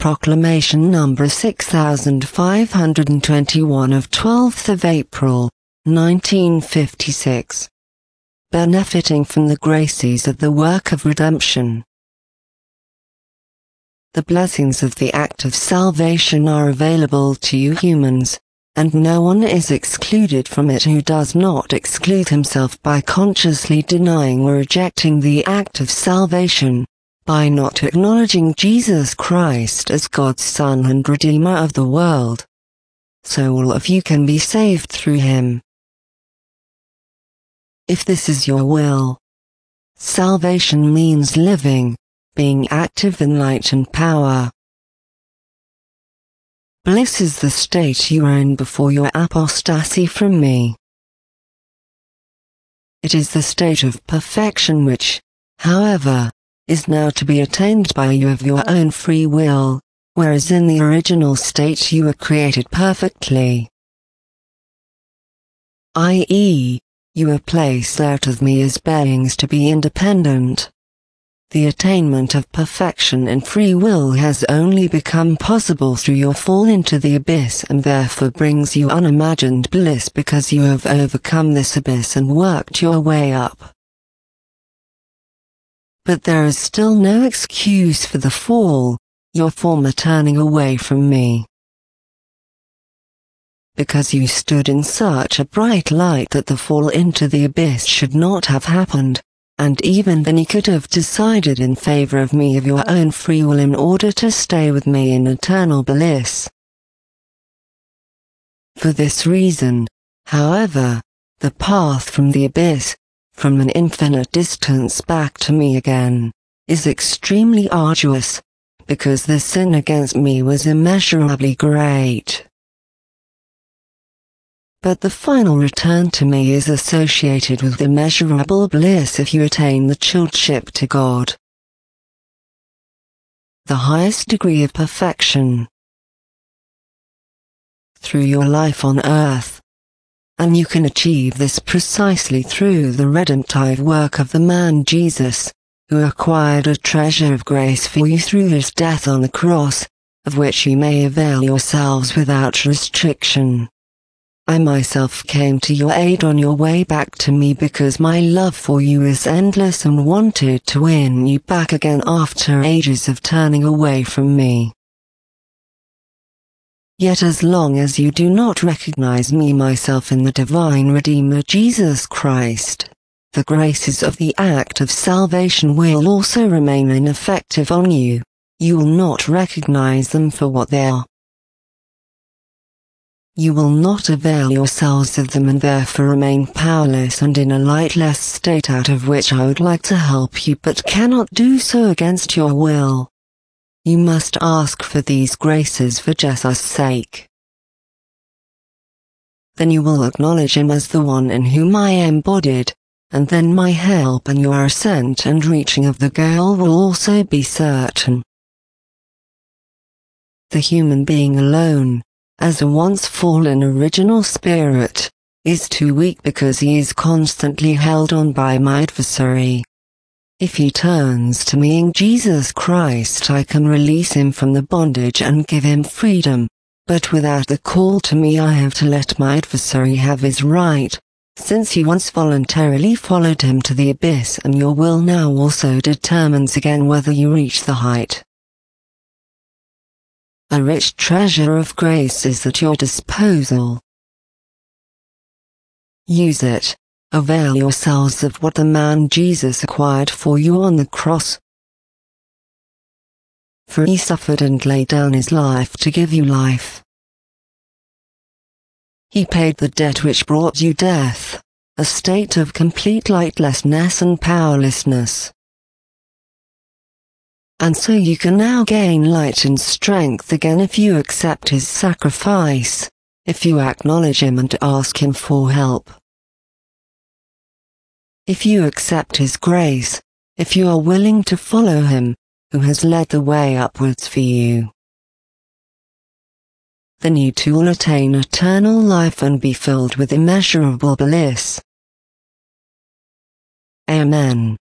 Proclamation number 6521 of 12th of April, 1956. Benefiting from the graces of the work of redemption. The blessings of the act of salvation are available to you humans, and no one is excluded from it who does not exclude himself by consciously denying or rejecting the act of salvation, by not acknowledging Jesus Christ as God's Son and Redeemer of the world. So all of you can be saved through him. If this is your will. Salvation means living, being active in light and power. Bliss is the state you are in before your apostasy from me. It is the state of perfection which, however, is now to be attained by you of your own free will, whereas in the original state you were created perfectly. I.e., you were placed out of me as beings to be independent. The attainment of perfection in free will has only become possible through your fall into the abyss and therefore brings you unimagined bliss because you have overcome this abyss and worked your way up. But there is still no excuse for the fall, your former turning away from me. Because you stood in such a bright light that the fall into the abyss should not have happened. And even then you could have decided in favor of me of your own free will in order to stay with me in eternal bliss. For this reason, however, the path from the abyss, from an infinite distance back to me again, is extremely arduous, because the sin against me was immeasurably great. But the final return to me is associated with immeasurable bliss if you attain the childship to God, the highest degree of perfection, through your life on earth. And you can achieve this precisely through the redemptive work of the man Jesus, who acquired a treasure of grace for you through his death on the cross, of which you may avail yourselves without restriction. I myself came to your aid on your way back to me because my love for you is endless and wanted to win you back again after ages of turning away from me. Yet as long as you do not recognize me myself in the divine Redeemer Jesus Christ, the graces of the act of salvation will also remain ineffective on you. You will not recognize them for what they are. You will not avail yourselves of them and therefore remain powerless and in a lightless state out of which I would like to help you but cannot do so against your will. You must ask for these graces for Jesus' sake. Then you will acknowledge him as the one in whom I am embodied, and then my help and your ascent and reaching of the goal will also be certain. The human being alone, as a once fallen original spirit, is too weak because he is constantly held on by my adversary. If he turns to me in Jesus Christ, I can release him from the bondage and give him freedom, but without the call to me I have to let my adversary have his right, since you once voluntarily followed him to the abyss and your will now also determines again whether you reach the height. A rich treasure of grace is at your disposal. Use it. Avail yourselves of what the man Jesus acquired for you on the cross. For he suffered and laid down his life to give you life. He paid the debt which brought you death, a state of complete lightlessness and powerlessness. And so you can now gain light and strength again if you accept his sacrifice, if you acknowledge him and ask him for help. If you accept his grace, if you are willing to follow him, who has led the way upwards for you, then you too will attain eternal life and be filled with immeasurable bliss. Amen.